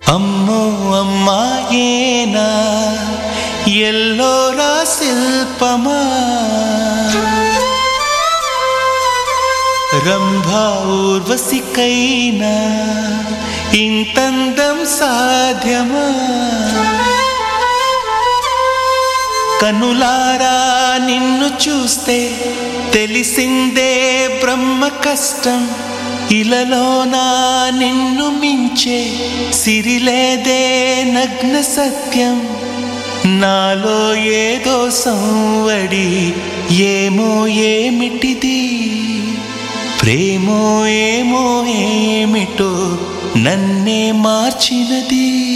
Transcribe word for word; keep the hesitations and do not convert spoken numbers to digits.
అమ్మో అమ్మాయేనా ఎల్లోరా శిల్పమా రంభా ఊర్వశికైనా ఇంతందం సాధ్యమా కనులారా నిన్ను చూస్తే తెలిసిందే బ్రహ్మ కష్టం ఇలలోనా నిన్ను మించే సిరిలేదే నగ్న సత్యం నాలో ఏదో సంవడి ఏమో ఏమిటిది ప్రేమో ఏమో ఏమిటో నన్నే మార్చినది.